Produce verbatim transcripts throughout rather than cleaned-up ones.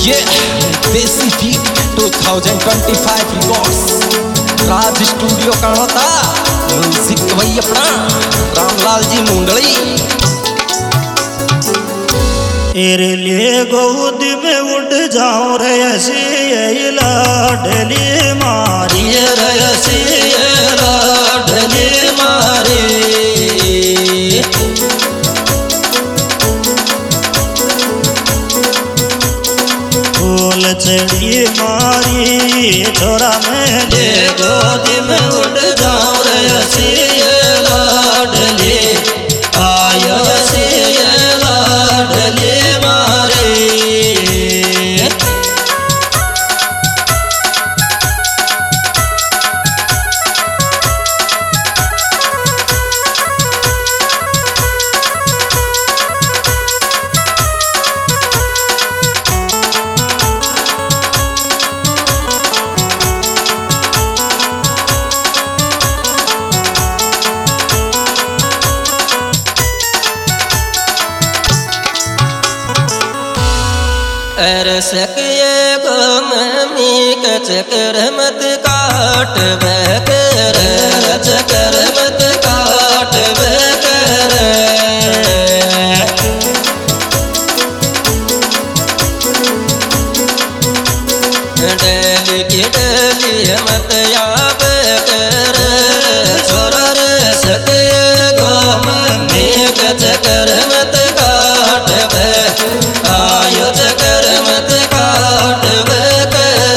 ये देसी बीट दो हज़ार पच्चीस रिकॉर्ड्स राज स्टूडियो का होता म्यूजिक वही अपना रामलाल जी मुंडली। तेरे लिए गोद में उड़ जाऊं रे ऐसी लाडली मारी रे ऐसी लाडली मारी फूल चढ़ी मारी छोरा मेरे गोद में उड़ जाऊं रे ऐसी लाडली आयो ऐसी लाडली मारी। रसक ये गमी के चक्कर मत काट बकर चक्कर मत काट बकर डली की डली मत याब कर छोरा रसक गमी के चक्कर मत काट आयो चक्कर मत काट बकर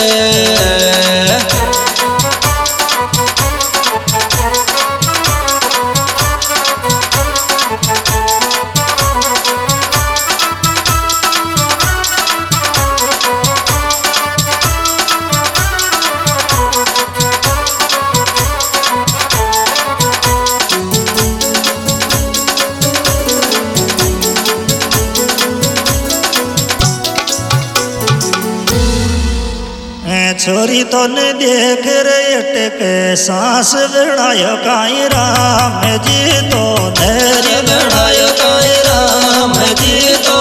छोरी तो ने देख रे अटके सांस बढ़ायो काई राम जी तो नरी बढ़ायो काई राम जी तो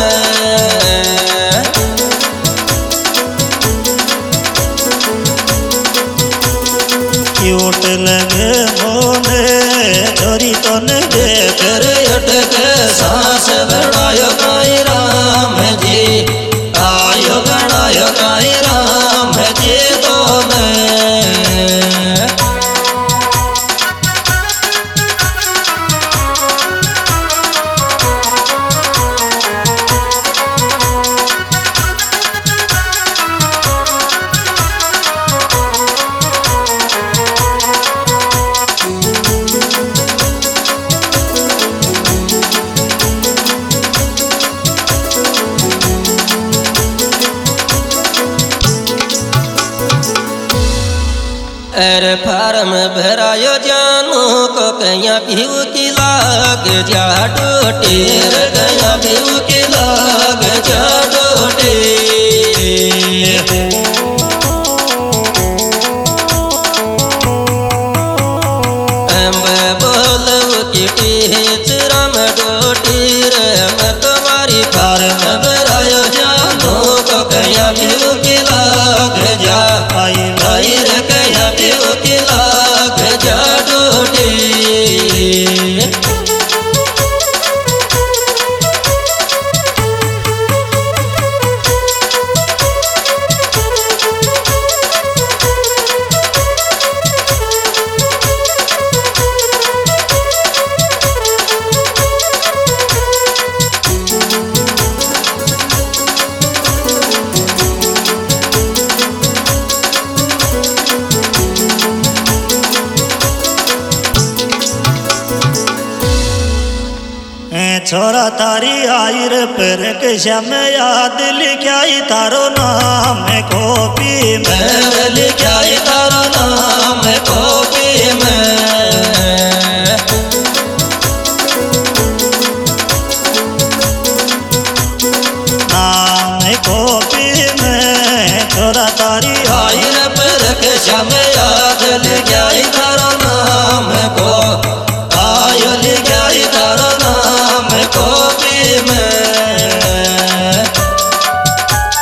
क्यूट लगे मोने छोरी तो ने देख रे अटके सांस बढ़ायो काई राम जी आयो बढ़ायो काई राम जी तो अरे फार्म भरायो जानू को कहीं भीव की लाग जा डोटे कहीं भीव की लाग जा डोटे बोलो की टीच राम डोटी रम तुम्हारी फार्म भरायो जानू को कहीं भीव की लाग जा आई भाई रे कहीं भीव की लाग जा डोटी। छोरा तारी आयर पर श्याम याद लिखाई तारो नाम कॉपी में लिखाई तारो नाम कॉपी में नाम कॉपी में छोरा तारी आयर पर श्याम याद लिखाई तारो नाम को आयो लिखाई तारो नाम कॉपी में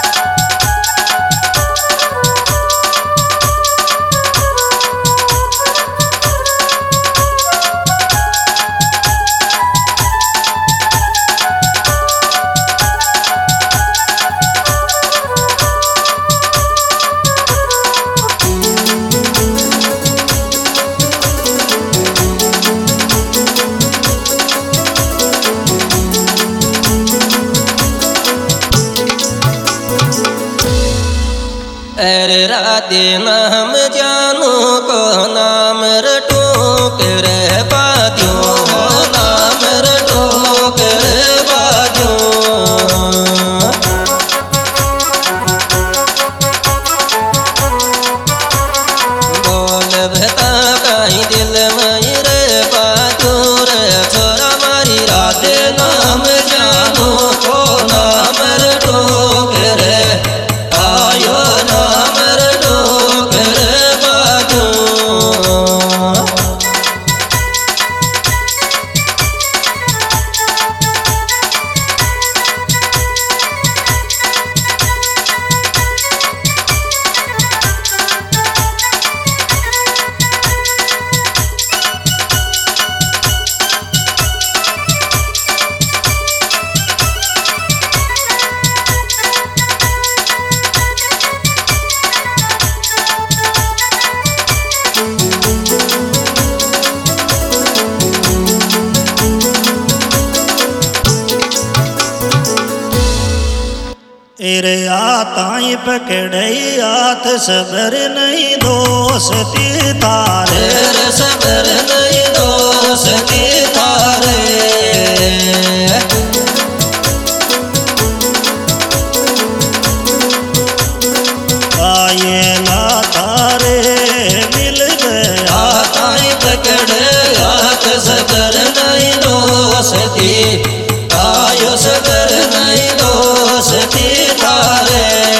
राधे नाम जानू को नाम रटू करे बाजू नाम रटू करे बाजू बोल बता कहीं दिल में रे बाजू रे छोरा मारी राधे नाम जानू को नाम रटू करे आयो नाम रटू करे बाजू तेरे आताई पकड़े हाथ सबर नहीं दोस्ती तारे तेरे सबर नहीं दोस्ती तारे आये ला तारे मिल गए आताई पकड़े हाथ सबर नहीं दोस्ती आयो सबर नहीं दोस्ती तारे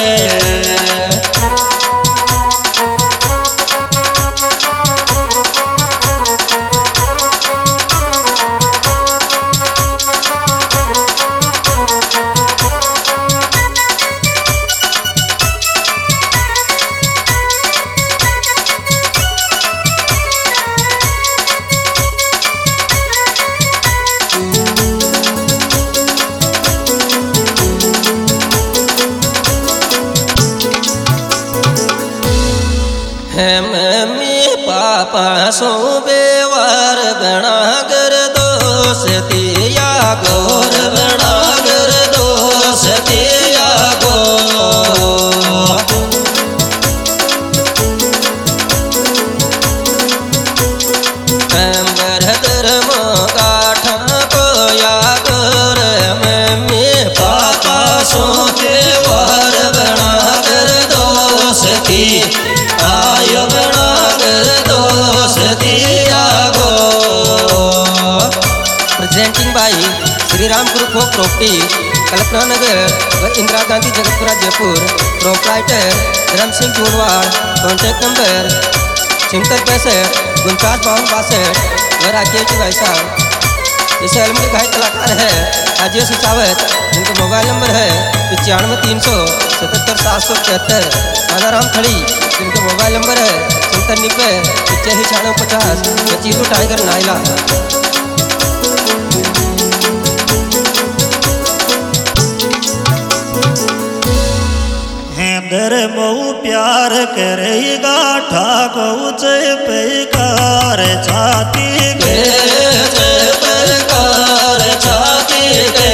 है मम्मी पापा सो बेवार बना कर दोस्ती या गोर बना कर दोस्ती या गो कंबर धर्म काठा को या गोर मम्मी पापा सो बेवार बना कर दोस्ती आयो बना कर दोस्ती आगो presenting by Shri Ram Guru folk property Kalpana Nagar व Indira Gandhi Jagatpura Jaipur proprietor Dharam Singh टूरवाड़ contact number छिहत्तर पैंसठ उनचास बावन बासठ व राकेश भाई साहब। इस फिल्म के गायक कलाकार है राजेश सावत जिनका मोबाइल नंबर है पचानवे तीन सौ सतहत्तर सात सौ तिहत्तर। राजाराम खड़ी जिनका मोबाइल नंबर है संतानवे पचासी छियानवे पचास। चीटू टाइगर नाइला। हेंदर बहु प्यार करेगा ठाको चे पैकार छाती के पैकार छाती के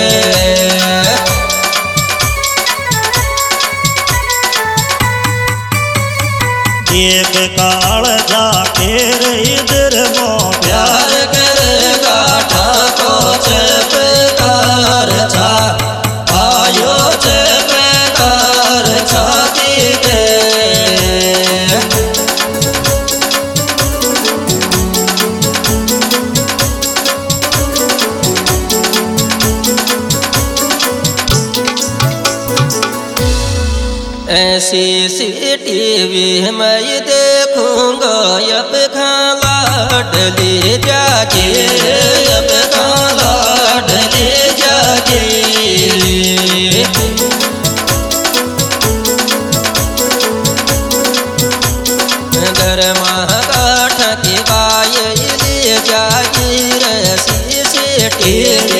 एक काल जाके इधर मो प्यार करेगा ठाको चे पैकार छा आयो चे पैकार छाती के ऐसी सी टीवी मैं देखूंगा अब खाला डले जाके अब खाला डले जाके गरमा काठ के बाय ले जागी रसी से टीवी